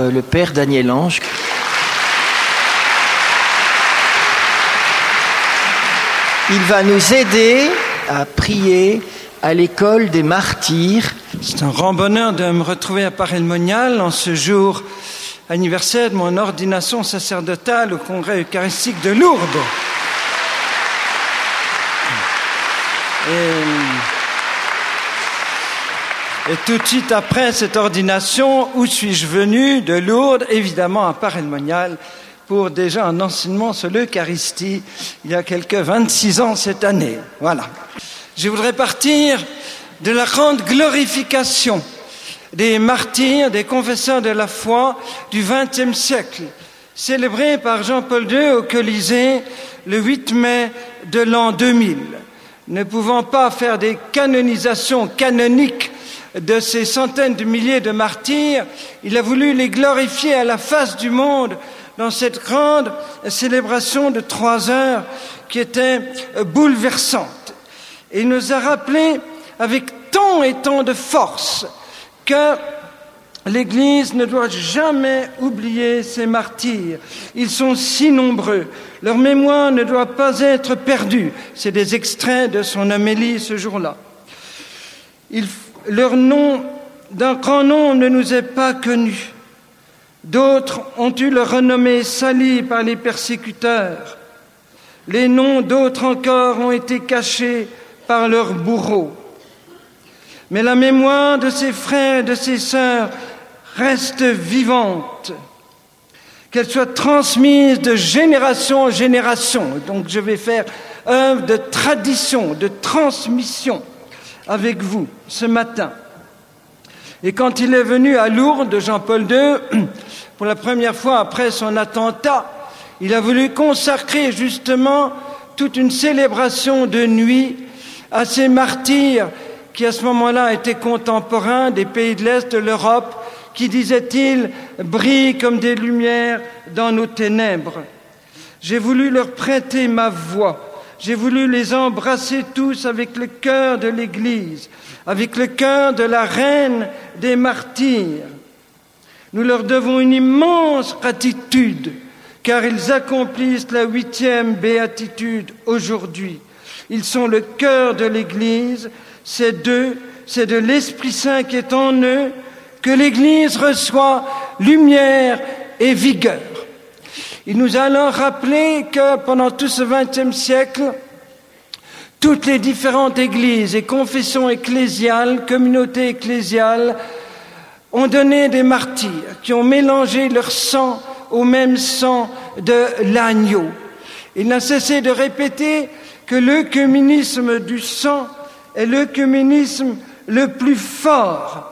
le père Daniel Ange. Il va nous aider à prier à l'école des martyrs. C'est un grand bonheur de me retrouver à Paray-le-Monial en ce jour anniversaire de mon ordination sacerdotale au Congrès eucharistique de Lourdes. Et tout de suite après cette ordination, où suis-je venu? De Lourdes, évidemment à Paray-le-Monial, pour déjà un enseignement sur l'Eucharistie, il y a quelques 26 ans cette année. Voilà. Je voudrais partir de la grande glorification des martyrs, des confesseurs de la foi du XXe siècle, célébrée par Jean-Paul II au Colisée le 8 mai de l'an 2000. Ne pouvant pas faire des canonisations canoniques de ces centaines de milliers de martyrs, il a voulu les glorifier à la face du monde dans cette grande célébration de 3 heures qui était bouleversante. Et il nous a rappelé avec tant et tant de force que l'Église ne doit jamais oublier ces martyrs. Ils sont si nombreux. Leur mémoire ne doit pas être perdue. C'est des extraits de son homélie ce jour-là. Leur nom, d'un grand nombre, ne nous est pas connu. D'autres ont eu leur renommée salie par les persécuteurs. Les noms d'autres encore ont été cachés par leurs bourreaux. Mais la mémoire de ces frères et de ces sœurs reste vivante, qu'elle soit transmise de génération en génération. Donc je vais faire œuvre de tradition, de transmission avec vous ce matin. Et quand il est venu à Lourdes, Jean-Paul II, pour la première fois après son attentat, il a voulu consacrer justement toute une célébration de nuit à ces martyrs qui à ce moment-là étaient contemporains des pays de l'Est de l'Europe, qui, disait-il, brillent comme des lumières dans nos ténèbres. J'ai voulu leur prêter ma voix. J'ai voulu les embrasser tous avec le cœur de l'Église, avec le cœur de la reine des martyrs. Nous leur devons une immense gratitude, car ils accomplissent la 8e béatitude aujourd'hui. Ils sont le cœur de l'Église, c'est d'eux, c'est de l'Esprit Saint qui est en eux, que l'Église reçoit lumière et vigueur. Il nous a alors rappelé que pendant tout ce XXe siècle, toutes les différentes églises et confessions ecclésiales, communautés ecclésiales, ont donné des martyrs qui ont mélangé leur sang au même sang de l'agneau. Il n'a cessé de répéter que l'œcuménisme du sang est l'œcuménisme le plus fort.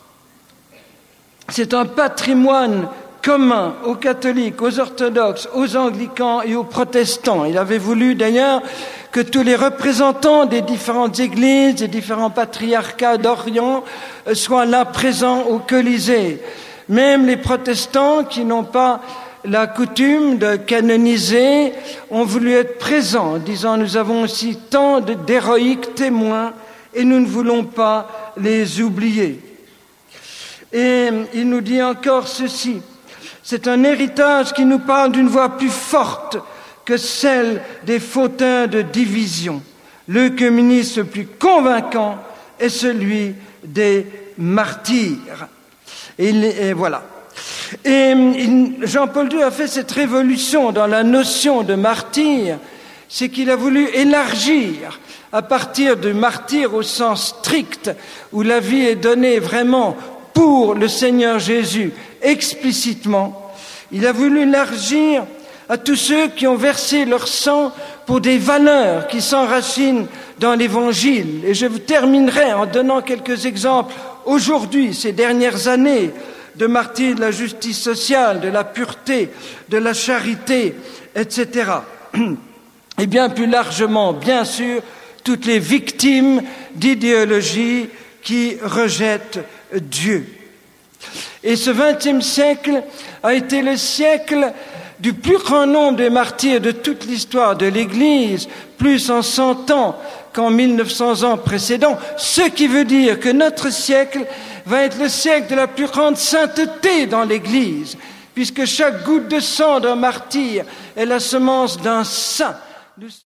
C'est un patrimoine commun aux catholiques, aux orthodoxes, aux anglicans et aux protestants. Il avait voulu d'ailleurs que tous les représentants des différentes églises, des différents patriarcats d'Orient soient là présents au Colisée. Même les protestants qui n'ont pas la coutume de canoniser ont voulu être présents, disant nous avons aussi tant d'héroïques témoins et nous ne voulons pas les oublier. Et il nous dit encore ceci, c'est un héritage qui nous parle d'une voix plus forte que celle des fauteurs de division. L'œcuménisme le plus convaincant est celui des martyrs. Et voilà. Et Jean-Paul II a fait cette révolution dans la notion de martyr, c'est qu'il a voulu élargir à partir de martyr au sens strict, où la vie est donnée vraiment pour le Seigneur Jésus, explicitement. Il a voulu élargir à tous ceux qui ont versé leur sang pour des valeurs qui s'enracinent dans l'Évangile. Et je terminerai en donnant quelques exemples aujourd'hui, ces dernières années, de martyrs de la justice sociale, de la pureté, de la charité, etc. Et bien plus largement, bien sûr, toutes les victimes d'idéologies qui rejettent Dieu. Et ce XXe siècle a été le siècle du plus grand nombre de martyrs de toute l'histoire de l'Église, plus en 100 ans qu'en 1900 ans précédents, ce qui veut dire que notre siècle va être le siècle de la plus grande sainteté dans l'Église, puisque chaque goutte de sang d'un martyr est la semence d'un saint.